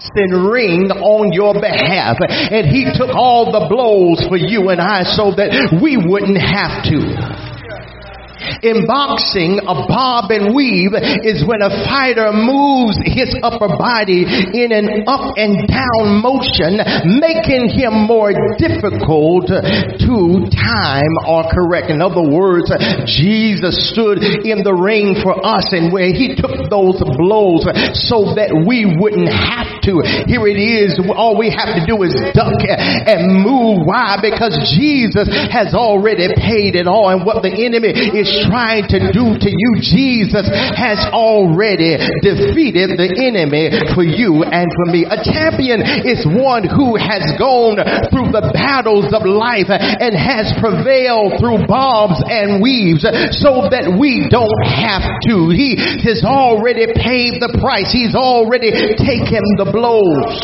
boxing ring on your behalf. And he took all the blows for you and I so that we wouldn't have to. In boxing, a bob and weave is when a fighter moves his upper body in an up and down motion, making him more difficult to time or correct. In other words, Jesus stood in the ring for us, and where he took those blows so that we wouldn't have to. Here it is. All we have to do is duck and move. Why? Because Jesus has already paid it all, and what the enemy is trying to do to you, Jesus has already defeated the enemy for you and for me. A champion is one who has gone through the battles of life and has prevailed through bobs and weaves so that we don't have to. He has already paid the price. He's already taken the blows.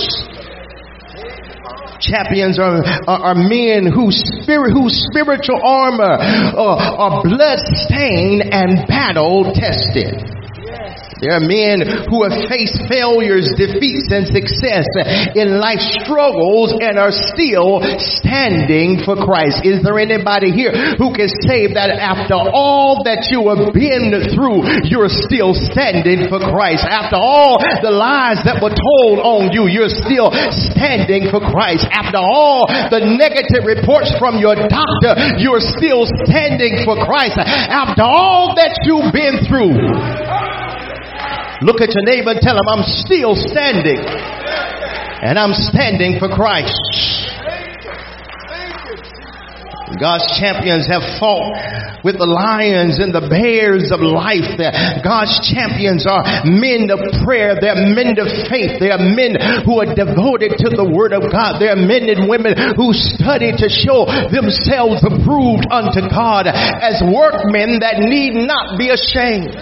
Champions are men whose spiritual armor are blood-stained and battle-tested. There are men who have faced failures, defeats, and success in life struggles and are still standing for Christ. Is there anybody here who can say that after all that you have been through, you're still standing for Christ? After all the lies that were told on you, you're still standing for Christ. After all the negative reports from your doctor, you're still standing for Christ. After all that you've been through, look at your neighbor and tell him, I'm still standing. And I'm standing for Christ. God's champions have fought with the lions and the bears of life. God's champions are men of prayer. They're men of faith. They are men who are devoted to the word of God. They are men and women who study to show themselves approved unto God as workmen that need not be ashamed.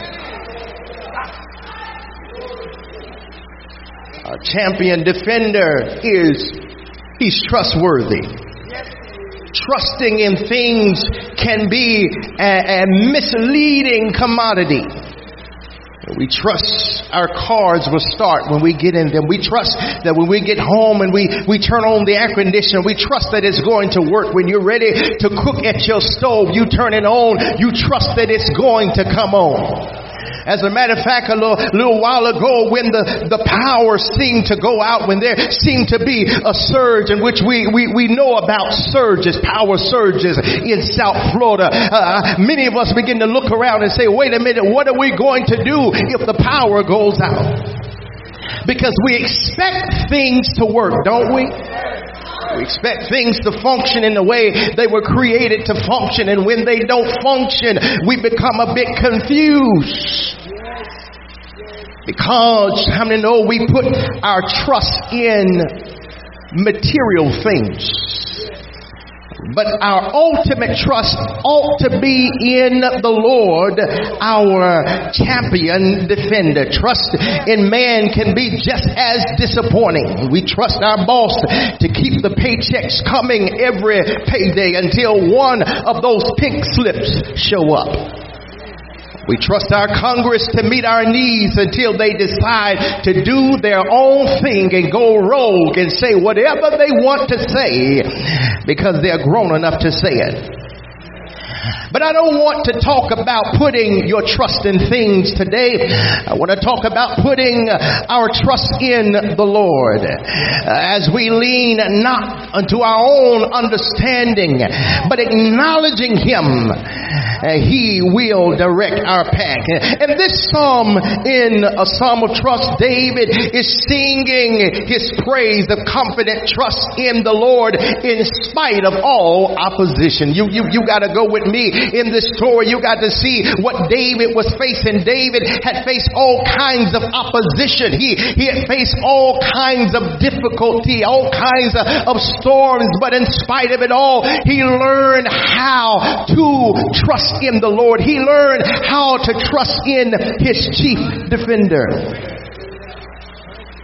A champion defender he's trustworthy. Trusting in things can be a misleading commodity. We trust our cars will start when we get in them. We trust that when we get home and we turn on the air conditioner, we trust that it's going to work. When you're ready to cook at your stove, you turn it on, you trust that it's going to come on. As a matter of fact, a little while ago when the power seemed to go out, when there seemed to be a surge in which we know about surges, power surges in South Florida, many of us begin to look around and say, wait a minute, what are we going to do if the power goes out? Because we expect things to work, don't we? We expect things to function in the way they were created to function, and when they don't function, we become a bit confused. Because how many know we put our trust in material things? But our ultimate trust ought to be in the Lord, our champion defender. Trust in man can be just as disappointing. We trust our boss to keep the paychecks coming every payday until one of those pink slips show up. We trust our Congress to meet our needs until they decide to do their own thing and go rogue and say whatever they want to say because they're grown enough to say it. But I don't want to talk about putting your trust in things today. I want to talk about putting our trust in the Lord. As we lean not unto our own understanding, but acknowledging Him, He will direct our path. And this psalm, in a psalm of trust, David is singing his praise of confident trust in the Lord in spite of all opposition. You got to go with me in this story. You got to see what David was facing. David had faced all kinds of opposition. He had faced all kinds of difficulty, all kinds of storms, but in spite of it all, he learned how to trust in the Lord. He learned how to trust in his chief defender.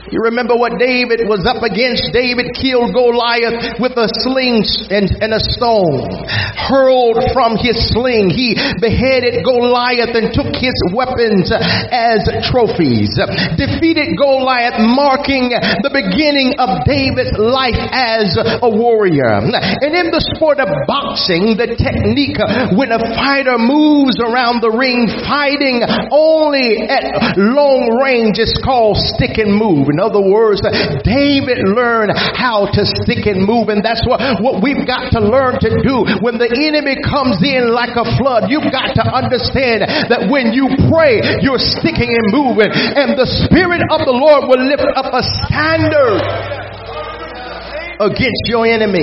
You remember what David was up against. David killed Goliath with a sling and a stone. Hurled from his sling, he beheaded Goliath and took his weapons as trophies. Defeated Goliath, marking the beginning of David's life as a warrior. And in the sport of boxing, the technique when a fighter moves around the ring fighting only at long range is called stick and move. In other words, David learned how to stick and move, and that's what we've got to learn to do. When the enemy comes in like a flood, you've got to understand that when you pray, you're sticking and moving, and the Spirit of the Lord will lift up a standard against your enemy.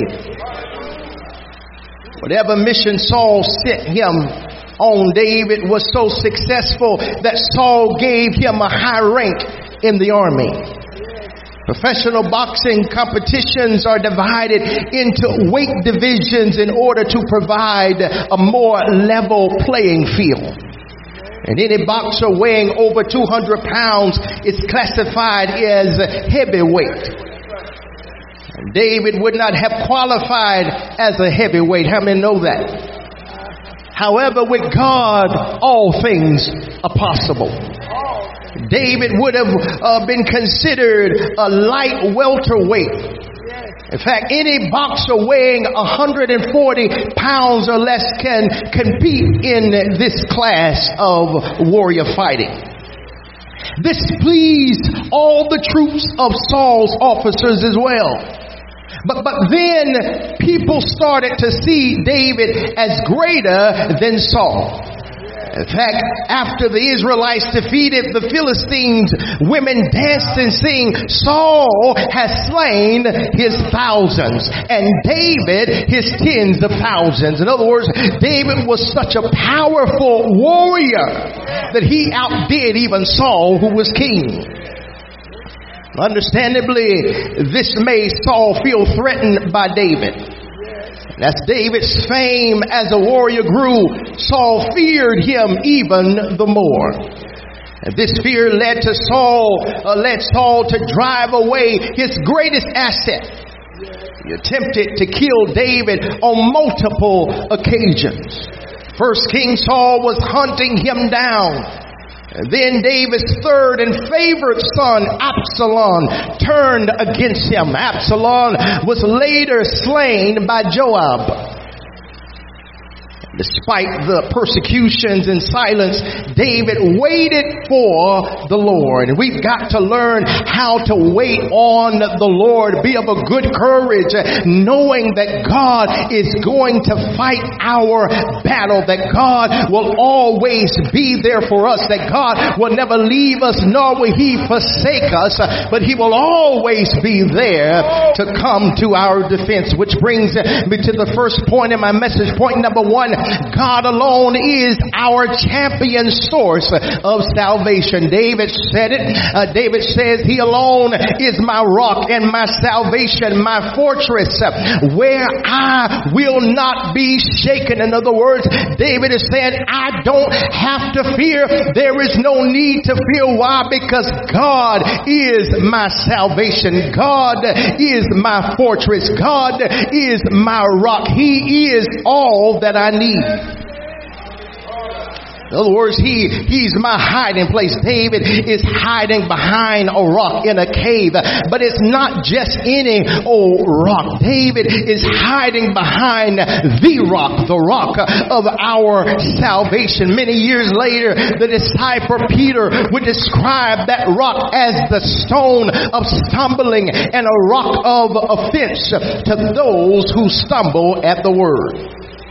Whatever mission Saul sent him on, David was so successful that Saul gave him a high rank in the army. Professional boxing competitions are divided into weight divisions in order to provide a more level playing field. And any boxer weighing over 200 pounds is classified as heavyweight. And David would not have qualified as a heavyweight. How many know that? However, with God, all things are possible. David would have been considered a light welterweight. In fact, any boxer weighing 140 pounds or less can compete in this class of warrior fighting. This pleased all the troops of Saul's officers as well. But then people started to see David as greater than Saul. In fact, after the Israelites defeated the Philistines, women danced and sang, "Saul has slain his thousands, and David his tens of thousands." In other words, David was such a powerful warrior that he outdid even Saul, who was king. Understandably, this made Saul feel threatened by David. As David's fame as a warrior grew, Saul feared him even the more. And this fear led Saul to drive away his greatest asset. He attempted to kill David on multiple occasions. First, King Saul was hunting him down. And then David's third and favorite son, Absalom, turned against him. Absalom was later slain by Joab. Despite the persecutions and silence, David waited for the Lord. And we've got to learn how to wait on the Lord. Be of a good courage, knowing that God is going to fight our battle, that God will always be there for us, that God will never leave us, nor will He forsake us, but He will always be there to come to our defense. Which brings me to the first point in my message. Point number one: God alone is our champion source of salvation. David said it. David says, He alone is my rock and my salvation, my fortress, where I will not be shaken. In other words, David is saying, I don't have to fear. There is no need to fear. Why? Because God is my salvation. God is my fortress. God is my rock. He is all that I need. In other words, he's my hiding place. David is hiding behind a rock in a cave. But it's not just any old rock. David is hiding behind the rock of our salvation. Many years later, the disciple Peter would describe that rock as the stone of stumbling and a rock of offense to those who stumble at the word.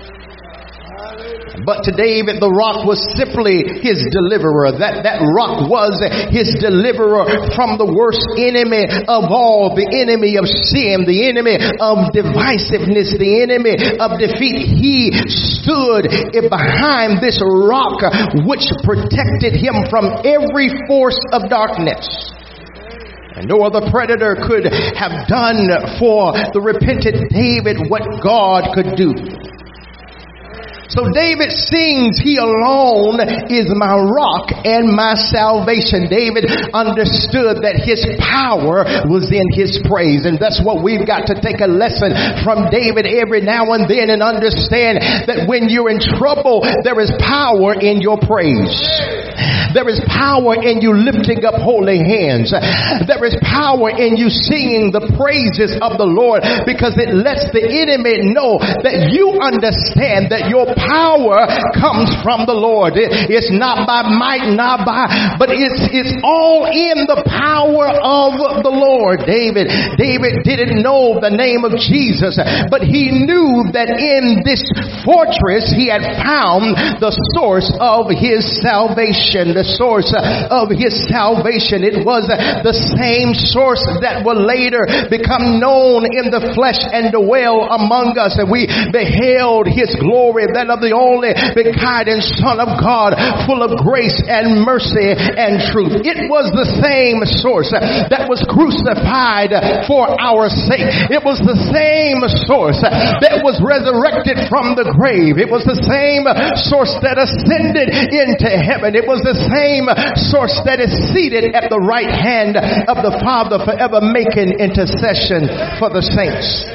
But to David, the rock was simply his deliverer. That rock was his deliverer from the worst enemy of all, the enemy of sin, the enemy of divisiveness, the enemy of defeat. He stood behind this rock which protected him from every force of darkness. And no other predator could have done for the repentant David what God could do. So David sings, he alone is my rock and my salvation. David understood that his power was in his praise. And that's what we've got to take a lesson from David every now and then and understand that when you're in trouble, there is power in your praise. There is power in you lifting up holy hands. There is power in you singing the praises of the Lord, because it lets the enemy know that you understand that your power comes from the Lord. It's not by might, not by, but it's all in the power of the Lord. David didn't know the name of Jesus, but he knew that in this fortress he had found the source of his salvation. The source of his salvation. It was the same source that will later become known in the flesh and dwell among us. And we beheld his glory, that of the only begotten Son of God, full of grace and mercy and truth. It was the same source that was crucified for our sake. It was the same source that was resurrected from the grave. It was the same source that ascended into heaven. It was the same source that is seated at the right hand of the Father, forever making intercession for the saints.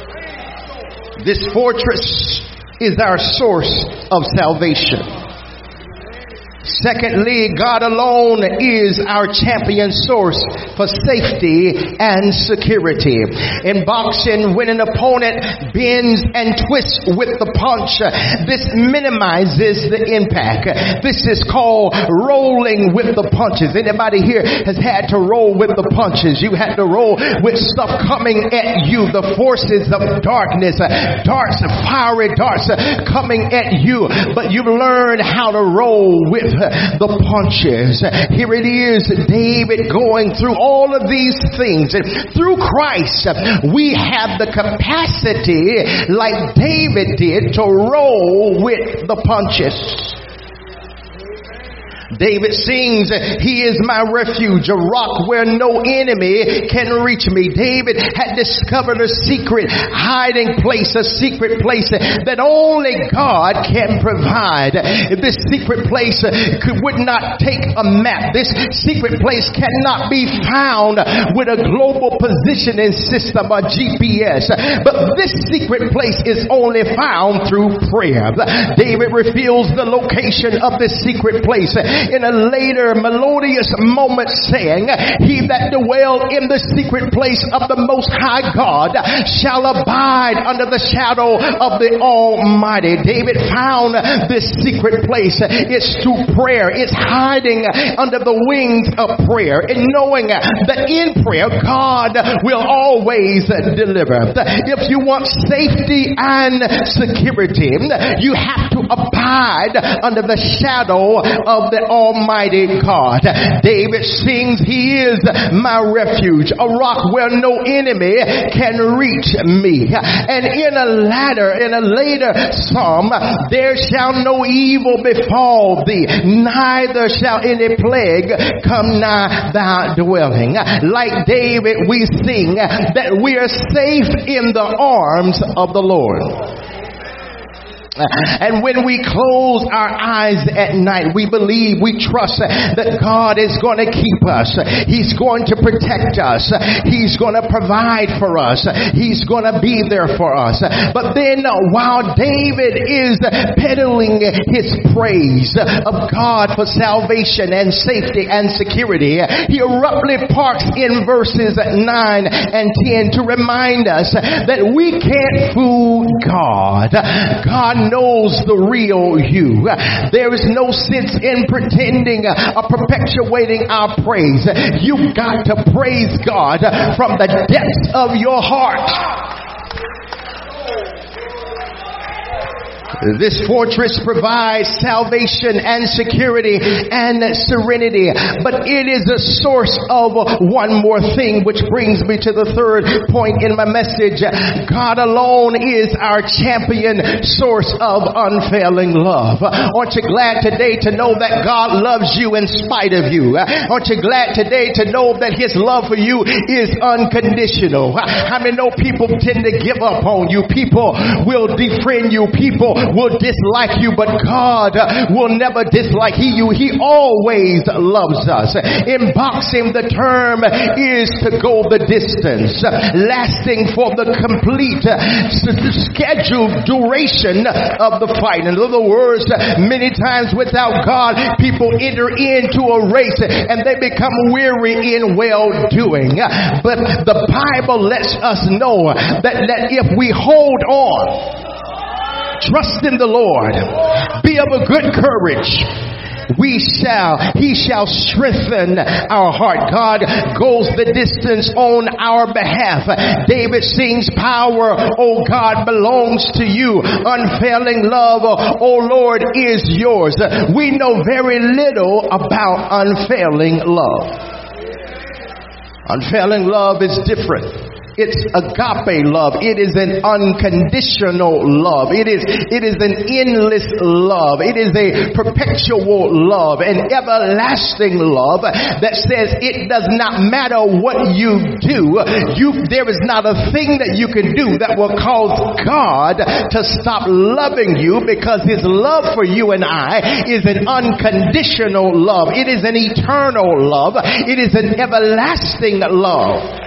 This fortress is our source of salvation. Secondly, God alone is our champion source for safety and security. In boxing, when an opponent bends and twists with the punch, this minimizes the impact. This is called rolling with the punches. Anybody here has had to roll with the punches? You had to roll with stuff coming at you, the forces of darkness, darts, fiery darts coming at you, but you've learned how to roll with the punches. Here it is, David going through all of these things. And through Christ, we have the capacity, like David did, to roll with the punches. David sings, he is my refuge, a rock where no enemy can reach me. David had discovered a secret hiding place, a secret place that only God can provide. This secret place would not take a map. This secret place cannot be found with a global positioning system, a GPS. But this secret place is only found through prayer. David reveals the location of this secret place in a later melodious moment, saying, he that dwell in the secret place of the Most High God shall abide under the shadow of the Almighty. David found this secret place. It's through prayer. It's hiding under the wings of prayer, and knowing that in prayer God will always deliver. If you want safety and security, you have to abide under the shadow of the Almighty God. David sings, he is my refuge, a rock where no enemy can reach me. And in a later psalm, there shall no evil befall thee, neither shall any plague come nigh thy dwelling. Like David, we sing that we are safe in the arms of the Lord. And when we close our eyes at night, we believe, we trust that God is going to keep us. He's going to protect us. He's going to provide for us. He's going to be there for us. But then while David is peddling his praise of God for salvation and safety and security, he abruptly parks in verses 9 and 10 to remind us that we can't fool God. God knows the real you. There is no sense in pretending or perpetuating our praise. You've got to praise God from the depths of your heart. This fortress provides salvation and security and serenity, but it is a source of one more thing, which brings me to the third point in my message. God alone is our champion source of unfailing love. Aren't you glad today to know that God loves you in spite of you? Aren't you glad today to know that his love for you is unconditional? How many know people tend to give up on you? People will defriend you. People will dislike you, but God will never dislike you. He always loves us. In boxing, the term is to go the distance, lasting for the complete scheduled duration of the fight. In other words, many times without God, people enter into a race and they become weary in well-doing. But the Bible lets us know that if we hold on, trust in the Lord, be of a good courage, he shall strengthen our heart. God goes the distance on our behalf. David sings, power, oh God, belongs to you. Unfailing love, oh Lord, is yours. We know very little about unfailing love. Unfailing love is different. It's agape love. It is an unconditional love. It is an endless love. It is a perpetual love, an everlasting love that says it does not matter what you do. There is not a thing that you can do that will cause God to stop loving you, because his love for you and I is an unconditional love. It is an eternal love. It is an everlasting love.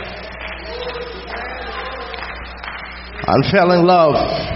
Unfailing love.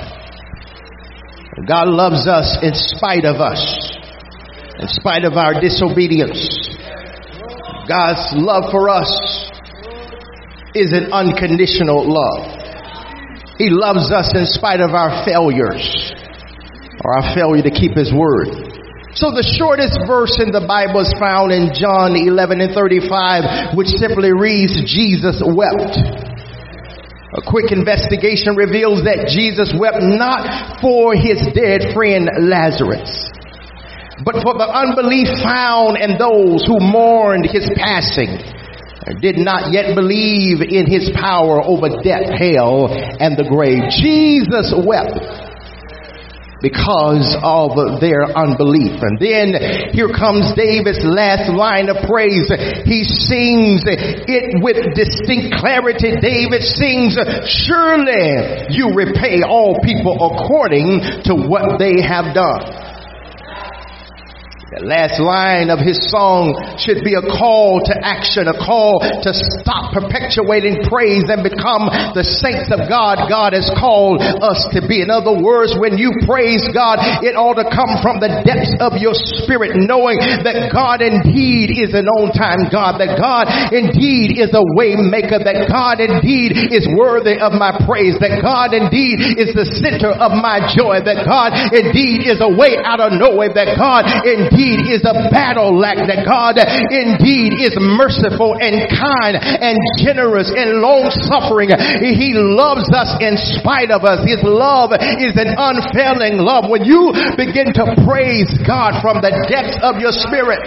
God loves us in spite of us, in spite of our disobedience. God's love for us is an unconditional love. He loves us in spite of our failures, or our failure to keep his word. So the shortest verse in the Bible is found in John 11:35, which simply reads, Jesus wept. A quick investigation reveals that Jesus wept not for his dead friend Lazarus, but for the unbelief found in those who mourned his passing and did not yet believe in his power over death, hell, and the grave. Jesus wept because of their unbelief. And then here comes David's last line of praise. He sings it with distinct clarity. David sings, surely you repay all people according to what they have done. The last line of his song should be a call to action, a call to stop perpetuating praise and become the saints of God God has called us to be. In other words, when you praise God, it ought to come from the depths of your spirit, knowing that God indeed is an on-time God, that God indeed is a way maker, that God indeed is worthy of my praise, that God indeed is the center of my joy, that God indeed is a way out of no way, that God indeed is a battle lack, that God indeed is merciful and kind and generous and long suffering. He loves us in spite of us. His love is an unfailing love. When you begin to praise God from the depths of your spirit,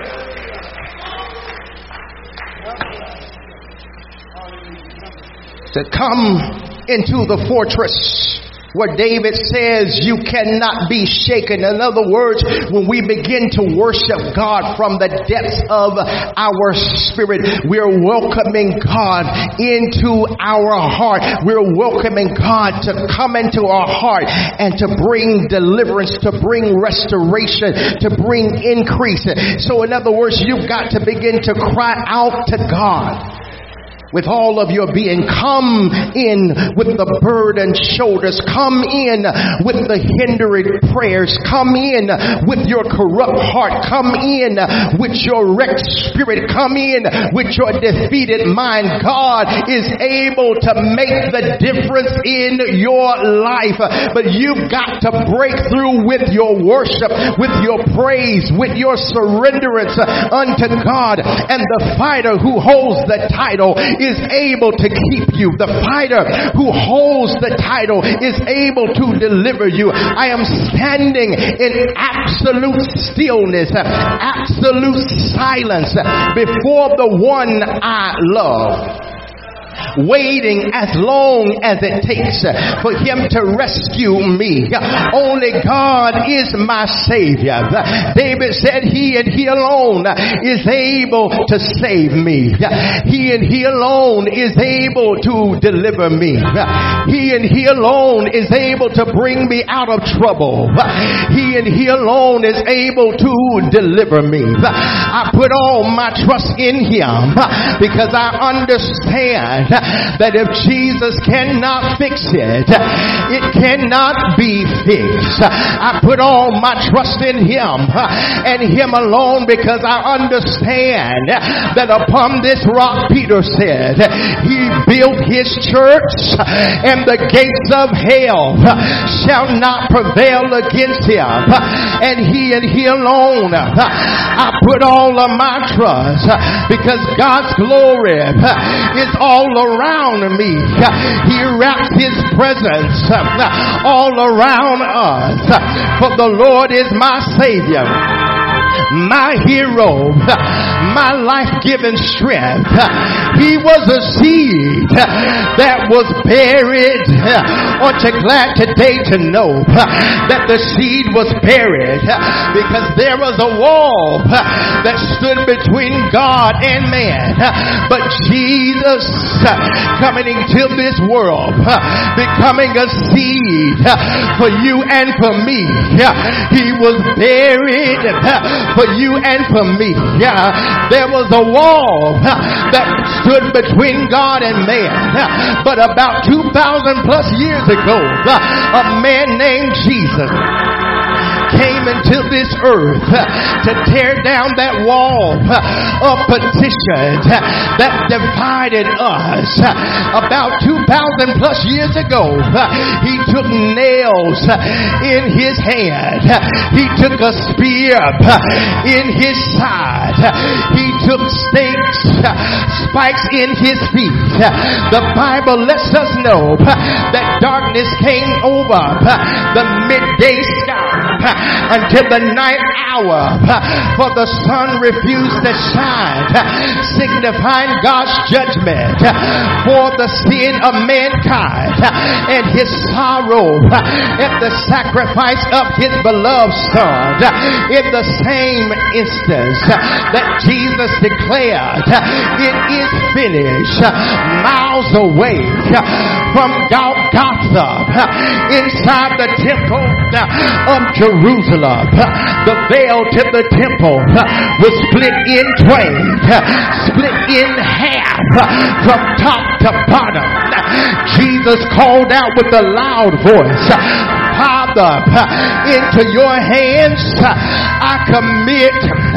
to come into the fortress where David says you cannot be shaken. In other words, when we begin to worship God from the depths of our spirit, we're welcoming God into our heart. We're welcoming God to come into our heart and to bring deliverance, to bring restoration, to bring increase. So in other words, you've got to begin to cry out to God with all of your being. Come in with the burdened shoulders. Come in with the hindering prayers. Come in with your corrupt heart. Come in with your wrecked spirit. Come in with your defeated mind. God is able to make the difference in your life. But you've got to break through with your worship, with your praise, with your surrenderance unto God. And the fighter who holds the title is able to keep you. The fighter who holds the title is able to deliver you. I am standing in absolute stillness, absolute silence before the one I love. waiting as long as it takes for him to rescue me. Only God is my Savior. David said he and he alone is able to save me. He and he alone is able to deliver me. He and he alone is able to bring me out of trouble. He and he alone is able to deliver me. I put all my trust in him because I understand that if Jesus cannot fix it, it cannot be fixed. I put all my trust in him and him alone because I understand that upon this rock, Peter said, he built his church and the gates of hell shall not prevail against him. And he alone, I put all of my trust because God's glory is all around me. He wraps his presence all around us. For the Lord is my Savior, my hero, my life-giving strength. He was a seed that was buried. Aren't you glad today to know that the seed was buried because there was a wall that stood between God and man. But Jesus coming into this world, becoming a seed for you and for me. He was buried for you and for me. There was a wall that stood between God and man. But about 2,000 plus years ago, a man named Jesus came into this earth to tear down that wall of petition that divided us. About 2,000 plus years ago, he took nails in his hand. He took a spear in his side. He took stakes, spikes in his feet. The Bible lets us know that darkness came over the midday sky until the night hour, for the sun refused to shine, signifying God's judgment for the sin of mankind and his sorrow at the sacrifice of his beloved son. In the same instance that Jesus declared, it is finished, miles away from Golgotha, inside the temple of Jerusalem, the veil to the temple was split in twain, split in half from top to bottom. Jesus called out with a loud voice, Father, into your hands I commit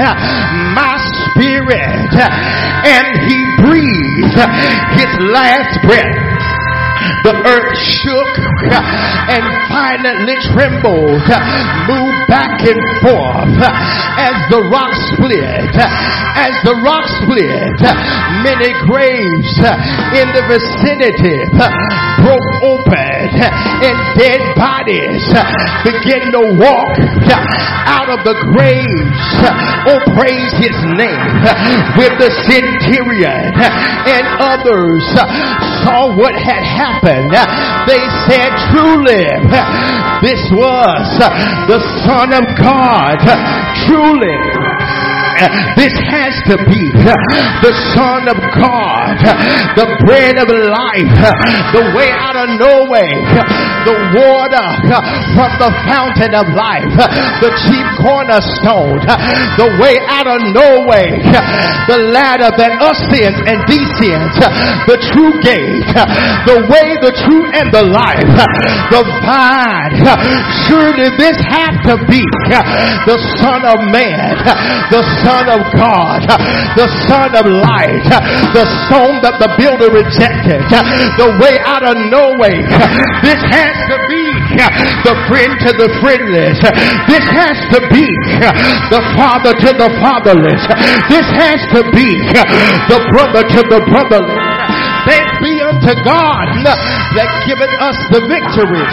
my spirit. And he breathed his last breath. The earth shook and violently trembled, moved back and forth as the rock split. As the rock split, many graves in the vicinity broke open and dead bodies began to walk out of the graves. Oh, praise his name. With the centurion and others saw what had happened, they said, truly, this was the Son of God. Truly, this has to be the Son of God, the bread of life, the way out of no way, the water from the fountain of life, the chief cornerstone, the way out of no way, the ladder that ascends and descends, the true gate, the way, the truth, and the life, the vine. Surely this has to be the Son of Man, the Son of God, the Son of Light, the stone that the builder rejected, the way out of no way. This has to be the friend to the friendless. This has to be the father to the fatherless. This has to be the brother to the brotherless. Thanks be unto God that giveth us the victory.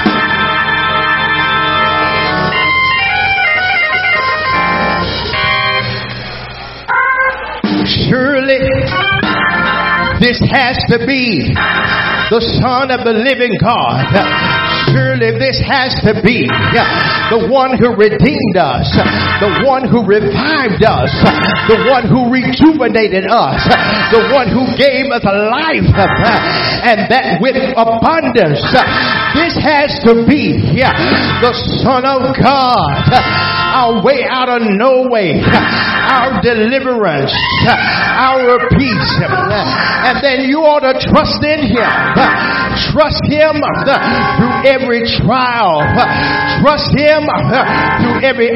Surely this has to be the Son of the living God. Surely this has to be the one who redeemed us, the one who revived us, the one who rejuvenated us, the one who gave us life, and that with abundance. This has to be the Son of God, our way out of no way, our deliverance, our peace. And then you ought to trust in Him. Trust Him through every trial. Trust Him through every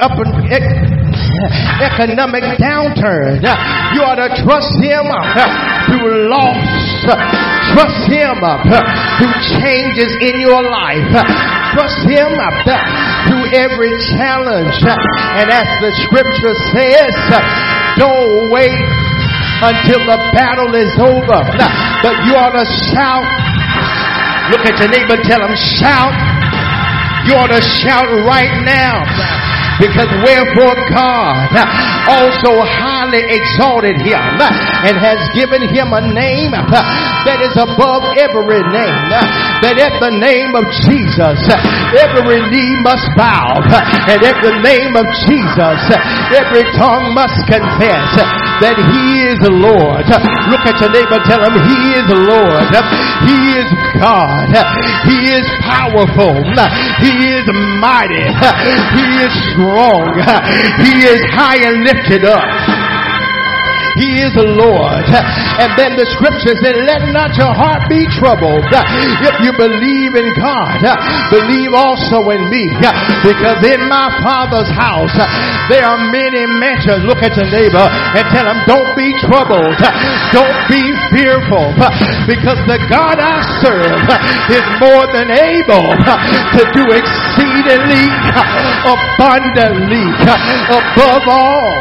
economic downturn. You ought to trust Him through loss. Trust Him through changes in your life. Trust Him through every challenge. And as the scripture says, don't wait until the battle is over, but you ought to shout. Look at your neighbor, tell him, shout. You ought to shout right now. Because wherefore God also highly exalted him and has given him a name that is above every name, that at the name of Jesus every knee must bow, and at the name of Jesus every tongue must confess that He is the Lord. Look at your neighbor, tell him He is the Lord. He is God. He is powerful. He is mighty. He is strong. He is high and lifted up. He is the Lord. And then the scripture said, let not your heart be troubled. If you believe in God, believe also in me. Because in my Father's house there are many mansions. Look at your neighbor and tell him, don't be troubled. Don't be fearful. Because the God I serve is more than able to do exceedingly abundantly above all.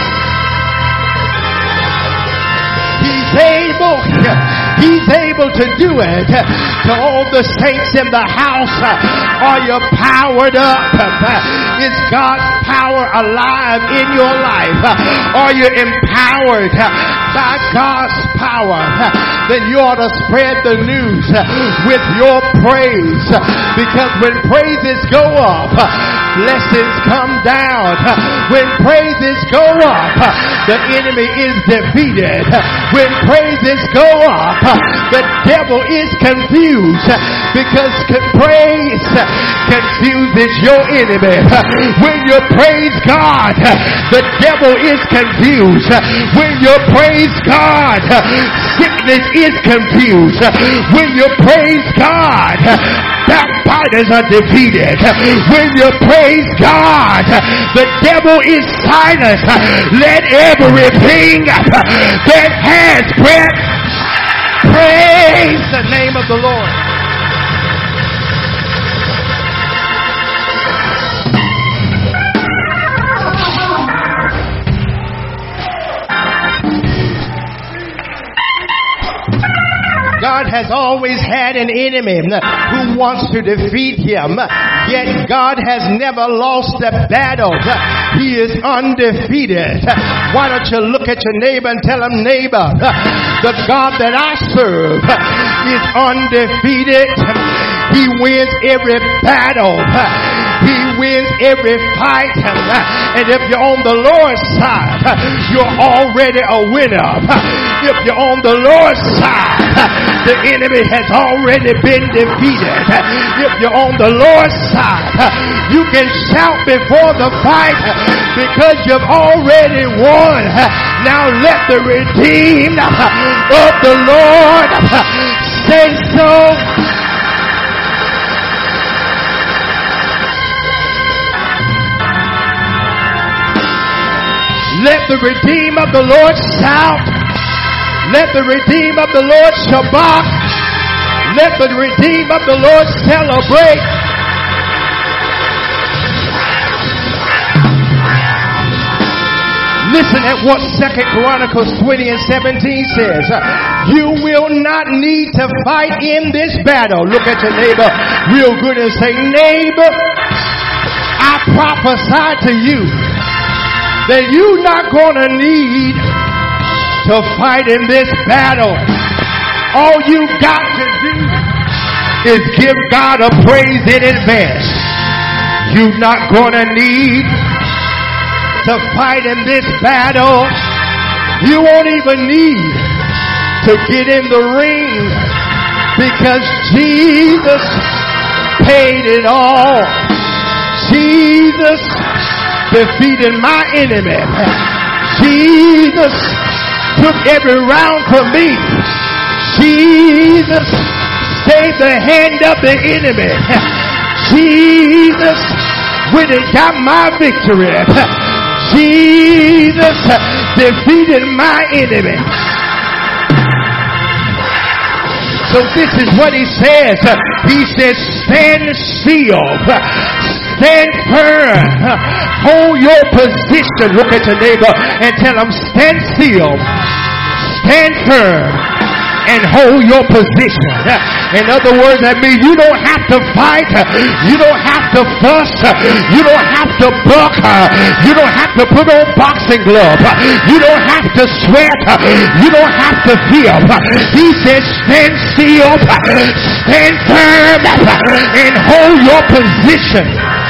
He's able to do it. To all the saints in the house, are you powered up? Is God's power alive in your life? Are you empowered by God's power? Then you ought to spread the news with your praise. Because when praises go up, blessings come down. When praises go up, the enemy is defeated. When praises go up, the devil is confused. Because praise confuses your enemy. When you praise God, the devil is confused. When you praise God, sickness is confused. When you praise God, backbiters are defeated. When you praise God, the devil is silenced. Let everything that has breath praise the name of the Lord. God has always had an enemy who wants to defeat him, yet God has never lost a battle. He is undefeated. Why don't you look at your neighbor and tell him, neighbor, the God that I serve is undefeated. He wins every battle. He wins every fight. And if you're on the Lord's side, you're already a winner. If you're on the Lord's side, the enemy has already been defeated. If you're on the Lord's side, you can shout before the fight because you've already won. Now let the redeemed of the Lord say so. Let the redeemed of the Lord shout. Let the redeemed of the Lord shabach. Let the redeemed of the Lord celebrate. Listen at what 2 Chronicles 20 and 17 says. You will not need to fight in this battle. Look at your neighbor real good and say, neighbor, I prophesy to you that you're not going to need to fight in this battle. All you got to do is give God a praise in advance. You're not gonna need to fight in this battle. You won't even need to get in the ring, because Jesus paid it all. Jesus defeated my enemy. Jesus took every round for me. Jesus stayed the hand of the enemy. Jesus when it got my victory. Jesus defeated my enemy. So this is what he says. He says, stand still. Stand firm. Hold your position. Look at your neighbor and tell him, stand still. Stand firm. And hold your position. In other words, that means you don't have to fight. You don't have to fuss. You don't have to buck. You don't have to put on boxing gloves. You don't have to sweat. You don't have to feel. He says, stand still, stand firm, and hold your position.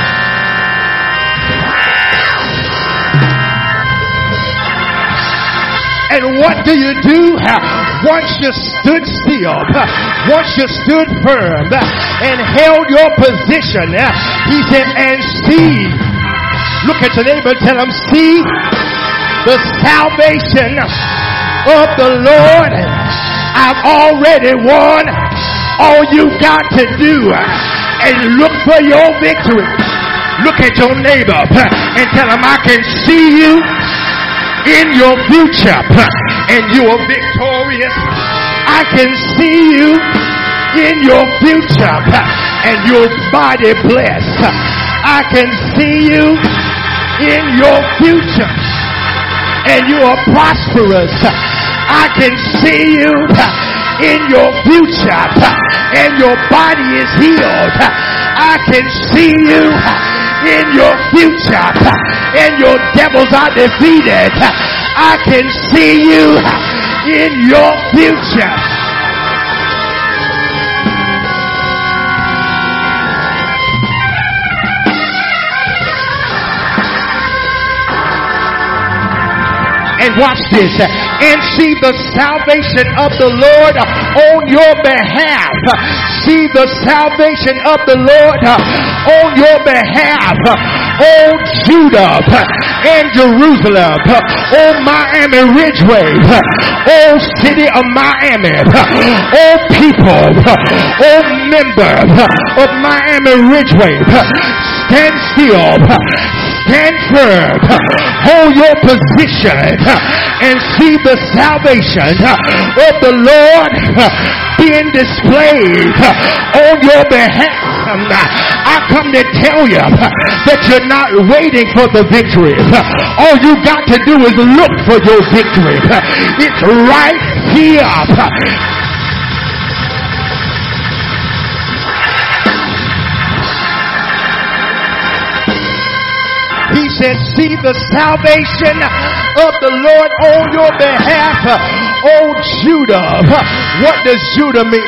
And what do you do? Once you stood still, once you stood firm and held your position, he said, and see, look at your neighbor and tell him, see the salvation of the Lord. I've already won. All you got to do is look for your victory. Look at your neighbor and tell him, I can see you in your future, and you are victorious. I can see you in your future, and your body blessed. I can see you in your future, and you are prosperous. I can see you in your future, and your body is healed. I can see you in your future, and your devils are defeated. I can see you in your future. And watch this. And see the salvation of the Lord on your behalf. See the salvation of the Lord on your behalf. Oh Judah and Jerusalem. Oh Miami Ridgeway. Oh city of Miami. Oh people. Oh member of Miami Ridgeway. Stand still. Stand firm. Hold your position and see the salvation of the Lord being displayed on your behalf. I come to tell you that you're not waiting for the victory. All you got to do is look for your victory. It's right here. He said, see the salvation of the Lord on your behalf. Oh, Judah. What does Judah mean?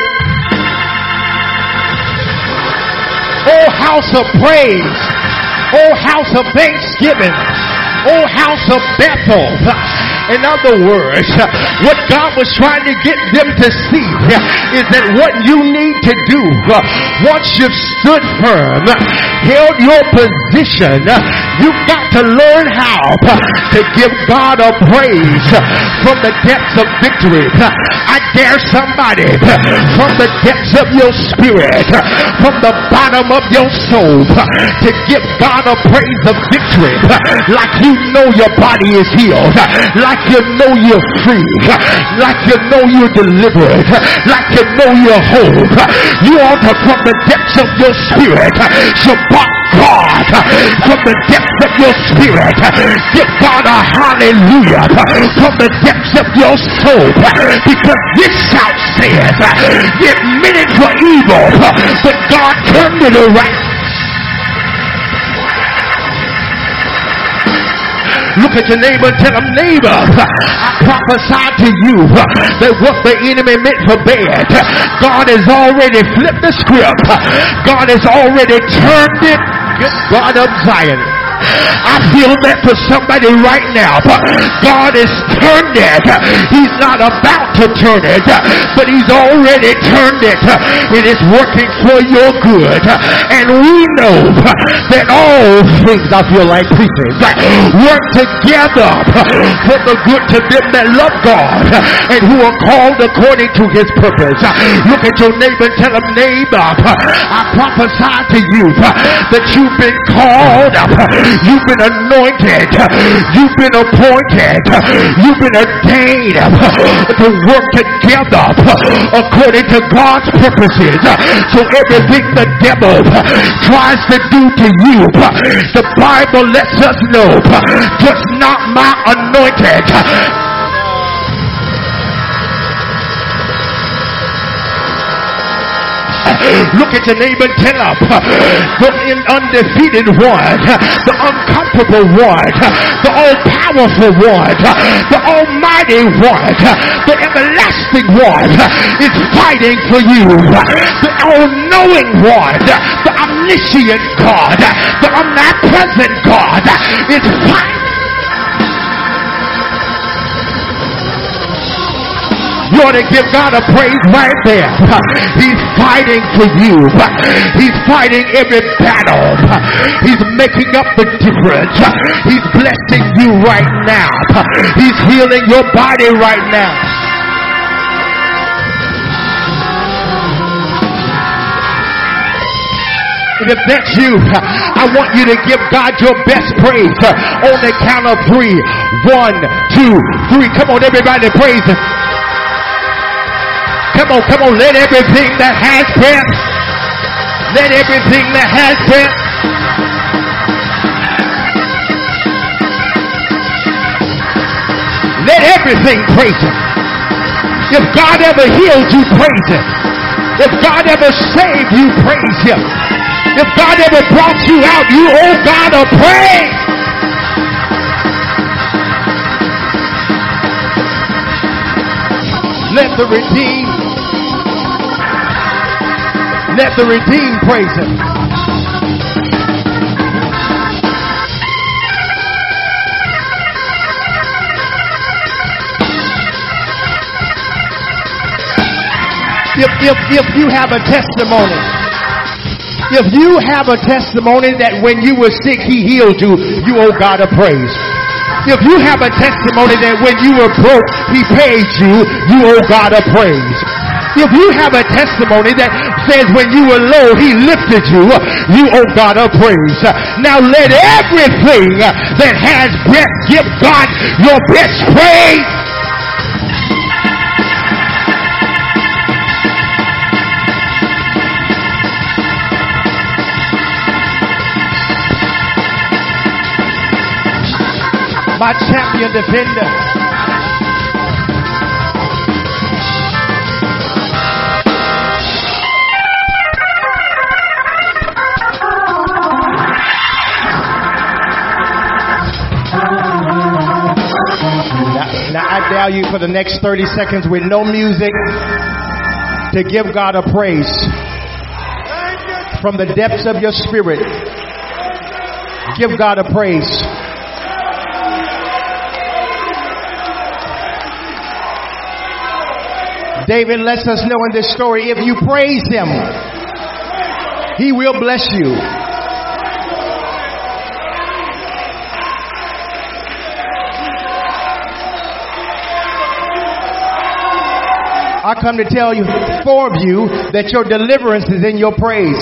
Oh, house of praise. Oh, house of thanksgiving. Oh, house of Bethel. In other words, what God was trying to get them to see is that what you need to do, once you've stood firm, held your position, you've got to learn how to give God a praise from the depths of victory. I dare somebody from the depths of your spirit, from the bottom of your soul, to give God a praise of victory, like you know your body is healed, like you know you're free, like you know you're delivered, like you know you're whole. You ought to, from the depths of your spirit, Shabbat God, from the depths of your spirit, give God a hallelujah from the depths of your soul, because this shout says, it meant it for evil, but God turned it around. Look at your neighbor and tell him, neighbor, I prophesy to you that what the enemy meant for bad, God has already flipped the script. God has already turned it. Good God of Zion. I feel that for somebody right now. God has turned it. He's not about to turn it, but he's already turned it. It is working for your good. And we know that all things, I feel like preaching, work together for the good to them that love God and who are called according to his purpose. Look at your neighbor and tell him, neighbor, I prophesy to you that you've been called up. You've been anointed. You've been appointed. You've been ordained to work together according to God's purposes. So everything the devil tries to do to you, the Bible lets us know, just not my anointed. Look at your neighbor and tell him, the undefeated one, the uncomfortable one, the all-powerful one, the almighty one, the everlasting one is fighting for you. The all-knowing one, the omniscient God, the omnipresent God is fighting. You ought to give God a praise right there. He's fighting for you. He's fighting every battle. He's making up the difference. He's blessing you right now. He's healing your body right now. And if that's you, I want you to give God your best praise on the count of 3. 1, 2, 3. Come on, everybody, praise him. Come on, let everything that has breath, let everything that has breath, let everything praise him. If God ever healed you, praise him. If God ever saved you, praise him. If God ever brought you out, you owe God a praise. Let the redeemed praise him. If you have a testimony, if you have a testimony that when you were sick, he healed you, you owe God a praise. If you have a testimony that when you were broke, he paid you, you owe God a praise. If you have a testimony that says when you were low, he lifted you, you owe God a praise. Now let everything that has breath give God your best praise. My champion defender. Now I dare you for the next 30 seconds with no music to give God a praise from the depths of your spirit. Give God a praise. David lets us know in this story, if you praise him, he will bless you. I come to tell you, 4 of you, that your deliverance is in your praise.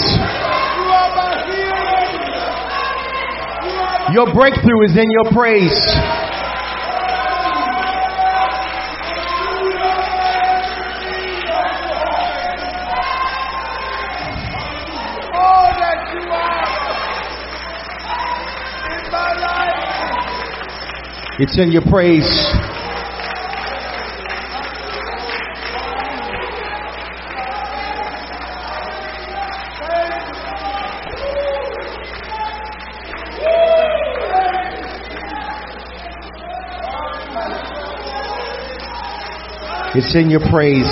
Your breakthrough is in your praise. It's in your praise. It's in your praise.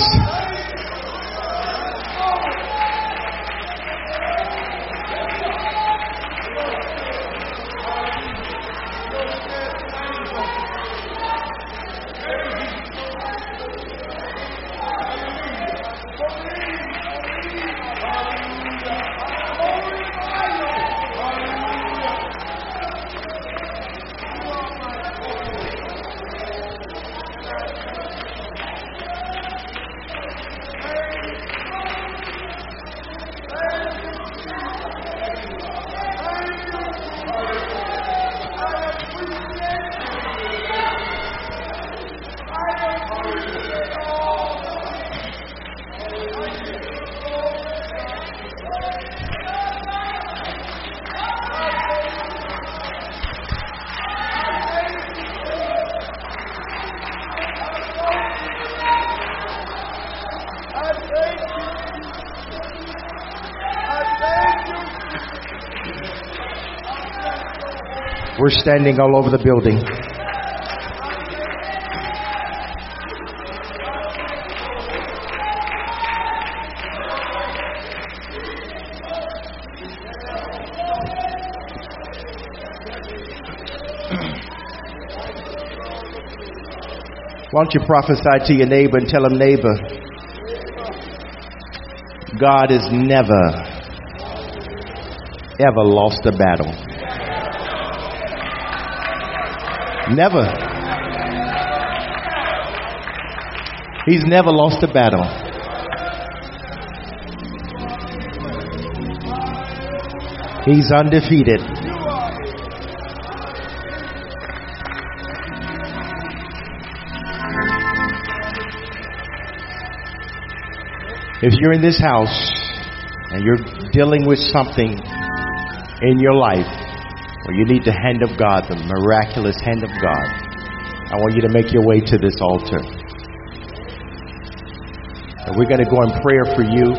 We're standing all over the building. Why don't you prophesy to your neighbor and tell him, neighbor, God has never, ever lost a battle. Never. He's never lost a battle. He's undefeated. If you're in this house and you're dealing with something in your life, or you need the hand of God, the miraculous hand of God, I want you to make your way to this altar. And we're going to go in prayer for you.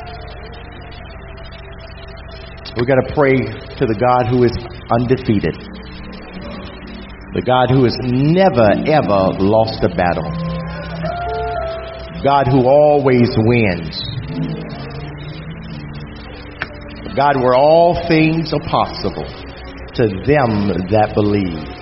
We're going to pray to the God who is undefeated. The God who has never, ever lost a battle. God who always wins. God where all things are possible to them that believe.